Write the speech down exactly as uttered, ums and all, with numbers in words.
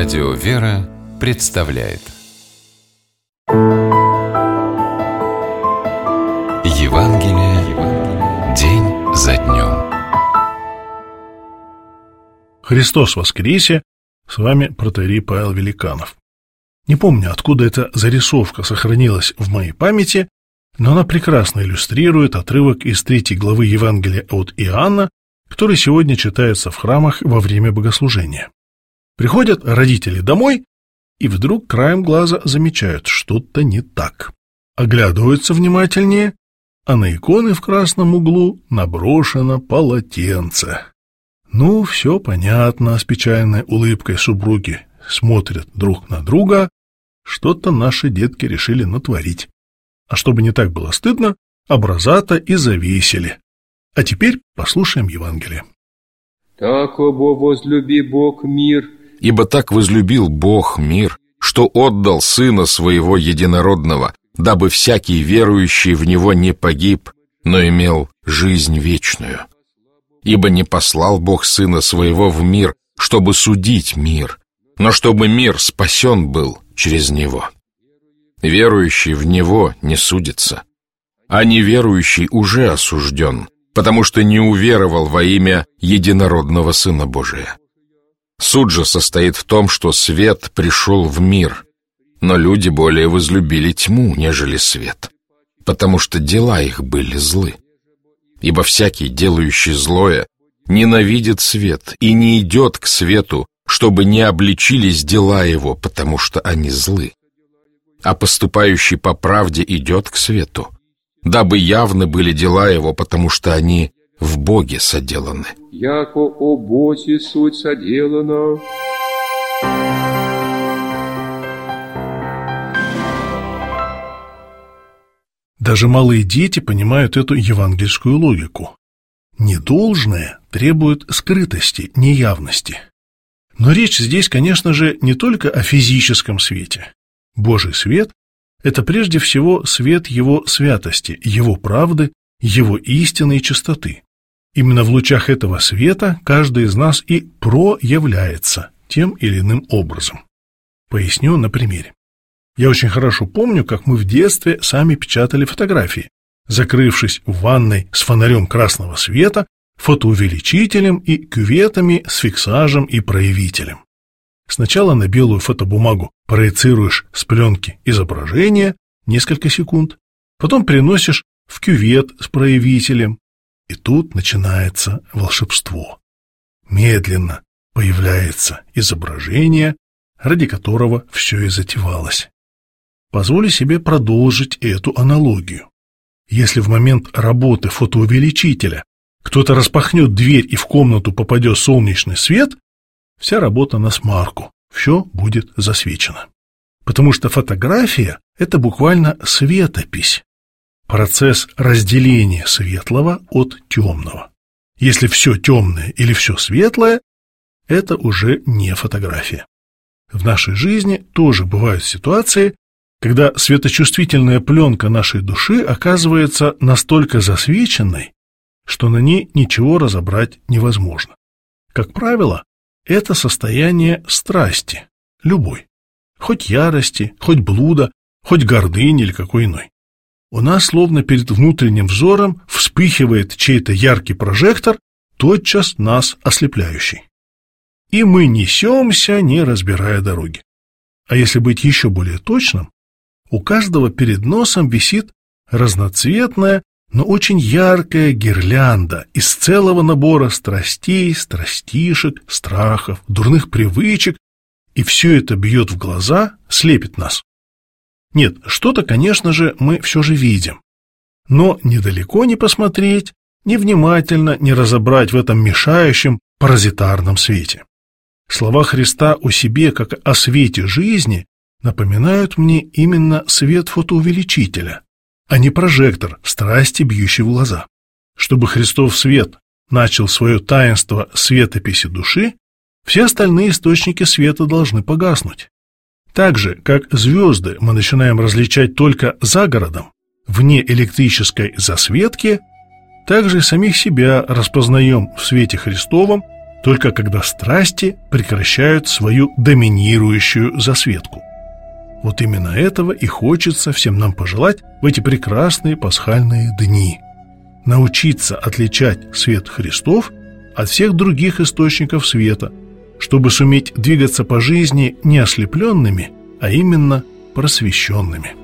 Радио «Вера» представляет Евангелие день за днем. Христос воскресе! С вами протоиерей Павел Великанов. Не помню, откуда эта зарисовка сохранилась в моей памяти, но она прекрасно иллюстрирует отрывок из третьей главы Евангелия от Иоанна, который сегодня читается в храмах во время богослужения. Приходят родители домой и вдруг краем глаза замечают, что-то не так. Оглядываются внимательнее, а на иконы в красном углу наброшено полотенце. Ну, все понятно, с печальной улыбкой супруги смотрят друг на друга, что-то наши детки решили натворить. А чтобы не так было стыдно, образа-то и завесили. А теперь послушаем Евангелие. «Такого возлюби Бог мир». Ибо так возлюбил Бог мир, что отдал Сына Своего Единородного, дабы всякий верующий в Него не погиб, но имел жизнь вечную. Ибо не послал Бог Сына Своего в мир, чтобы судить мир, но чтобы мир спасен был через Него. Верующий в Него не судится, а неверующий уже осужден, потому что не уверовал во имя Единородного Сына Божия. Суд же состоит в том, что свет пришел в мир, но люди более возлюбили тьму, нежели свет, потому что дела их были злы. Ибо всякий, делающий злое, ненавидит свет и не идет к свету, чтобы не обличились дела его, потому что они злы. А поступающий по правде идет к свету, дабы явны были дела его, потому что они в Боге соделаны. Яко о Боге суть соделана. Даже малые дети понимают эту евангельскую логику. Недолжное требует скрытости, неявности. Но речь здесь, конечно же, не только о физическом свете. Божий свет – это прежде всего свет Его святости, Его правды, Его истины и чистоты. Именно в лучах этого света каждый из нас и проявляется тем или иным образом. Поясню на примере. Я очень хорошо помню, как мы в детстве сами печатали фотографии, закрывшись в ванной с фонарем красного света, фотоувеличителем и кюветами с фиксажем и проявителем. Сначала на белую фотобумагу проецируешь с пленки изображение несколько секунд, потом переносишь в кювет с проявителем, и тут начинается волшебство. Медленно появляется изображение, ради которого все и затевалось. Позволю себе продолжить эту аналогию. Если в момент работы фотоувеличителя кто-то распахнет дверь и в комнату попадет солнечный свет, вся работа насмарку, все будет засвечено. Потому что фотография – это буквально светопись, процесс разделения светлого от темного. Если все темное или все светлое, это уже не фотография. В нашей жизни тоже бывают ситуации, когда светочувствительная пленка нашей души оказывается настолько засвеченной, что на ней ничего разобрать невозможно. Как правило, это состояние страсти, любой, хоть ярости, хоть блуда, хоть гордыни или какой иной. У нас словно перед внутренним взором вспыхивает чей-то яркий прожектор, тотчас нас ослепляющий. И мы несемся, не разбирая дороги. А если быть еще более точным, у каждого перед носом висит разноцветная, но очень яркая гирлянда из целого набора страстей, страстишек, страхов, дурных привычек, и все это бьет в глаза, слепит нас. Нет, что-то, конечно же, мы все же видим, но недалеко не посмотреть, невнимательно не разобрать в этом мешающем паразитарном свете. Слова Христа о себе, как о свете жизни, напоминают мне именно свет фотоувеличителя, а не прожектор страсти, бьющий в глаза. Чтобы Христов свет начал свое таинство светописи души, все остальные источники света должны погаснуть. Так же, как звезды мы начинаем различать только за городом, вне электрической засветки, так же и самих себя распознаем в свете Христовом только когда страсти прекращают свою доминирующую засветку. Вот именно этого и хочется всем нам пожелать в эти прекрасные пасхальные дни. Научиться отличать свет Христов от всех других источников света, чтобы суметь двигаться по жизни не ослепленными, а именно просвещенными.